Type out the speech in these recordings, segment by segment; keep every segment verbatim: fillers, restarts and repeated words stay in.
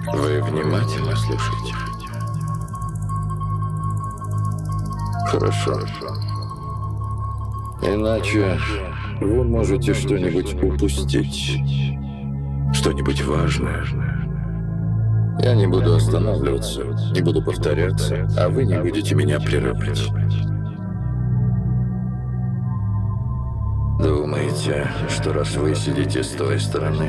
Вы внимательно слушаете? Хорошо. Иначе вы можете что-нибудь упустить. Что-нибудь важное. Я не буду останавливаться, не буду повторяться, а вы не будете меня прерывать. Думаете, что раз вы сидите с той стороны,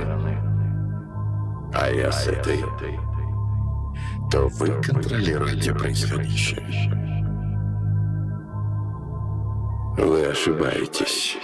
а я с этой, то вы контролируете происходящее? Вы ошибаетесь.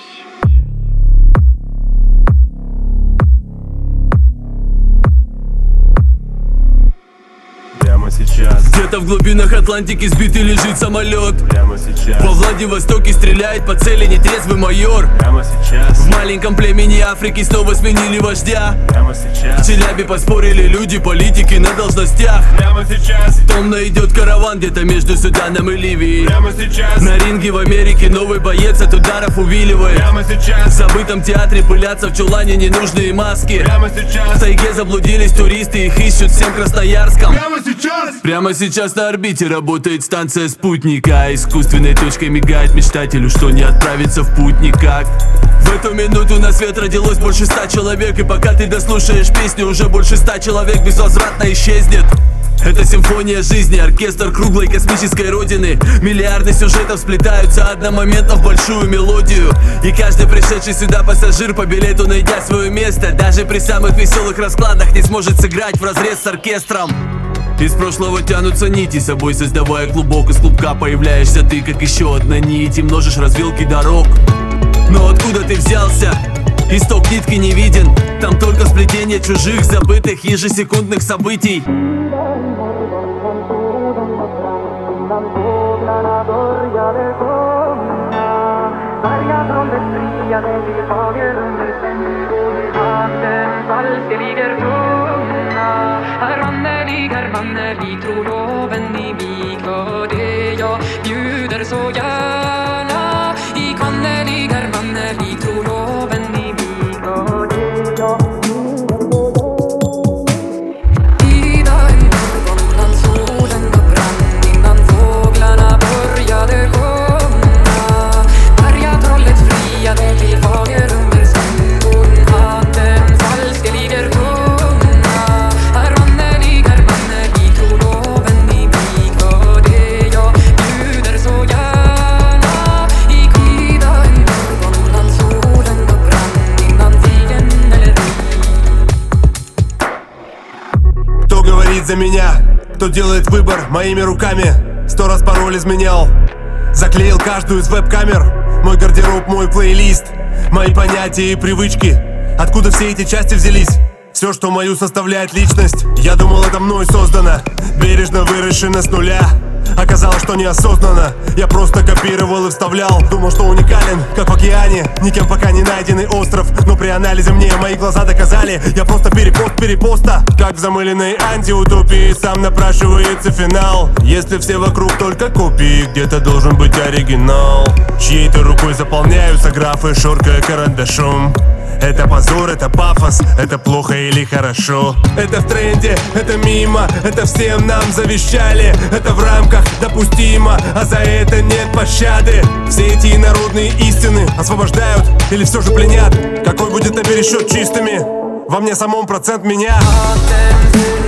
Прямо сейчас. Где-то в глубинах Атлантики сбитый лежит самолет. Прямо сейчас. Во Владивостоке стреляет по цели нетрезвый майор. Прямо сейчас. В маленьком племени Африки снова сменили вождя. Прямо В сейчас. Челябе поспорили люди, политики на должностях. Прямо сейчас. Томно идет караван где-то между Суданом и Ливией. Прямо сейчас. На ринге в Америке новый боец от ударов увиливает. Прямо В сейчас. забытом театре пылятся в чулане ненужные маски. Прямо В сейчас. тайге заблудились туристы, их ищут всем Красноярском. Прямо сейчас. Прямо сейчас на орбите работает станция спутника. Искусственной точкой мигает мечтателю, что не отправиться в путь никак. В эту минуту на свет родилось больше ста человек. И пока ты дослушаешь песню, уже больше ста человек безвозвратно исчезнет. Это симфония жизни, оркестр круглой космической родины. Миллиарды сюжетов сплетаются одномоментно в большую мелодию. И каждый пришедший сюда пассажир по билету, найдя свое место, даже при самых веселых раскладах не сможет сыграть вразрез с оркестром. Из прошлого тянутся нити, собой создавая клубок. Из клубка появляешься ты, как еще одна нить, и множишь развилки дорог. Но откуда ты взялся? Исток нитки не виден. Там только сплетение чужих, забытых ежесекундных событий. Vanlig tror loven i mig och det jag bjuder så gärna. I vanlig är vanlig tror loven i mig och det jag Ida en morgon när solen var brann, innan fåglarna började sjunga. Bergatrollet friade till fager under stundon, hatten falskeliger tunga. Här vanlig är vanlig tror loven i mig och det jag bjuder så gärna. I Ida en morgon när solen var brann, innan vigen eller Кто говорит за меня? Кто делает выбор моими руками? Сто раз пароль изменял. Заклеил каждую из веб-камер. Мой гардероб, мой плейлист, мои понятия и привычки. Откуда все эти части взялись? Все, что мою составляет личность. Я думал, это мной создано, бережно выращено с нуля. Оказалось, что неосознанно. Я просто копировал и вставлял. Думал, что уникален, как в океане, никем пока не найденный остров. Но при анализе мне мои глаза доказали: я просто перепост перепоста. Как в замыленной антиутопии сам напрашивается финал. Если все вокруг только копии, где-то должен быть оригинал. Чьей-то рукой заполняются графы, шоркая карандашом. Это позор, это пафос, это плохо или хорошо. Это в тренде, это мимо, это всем нам завещали. Это в рамках допустимо, а за это нет пощады. Все эти инородные истины освобождают или все же пленят? Какой будет на пересчет чистыми? Во мне самом процент меня. hatten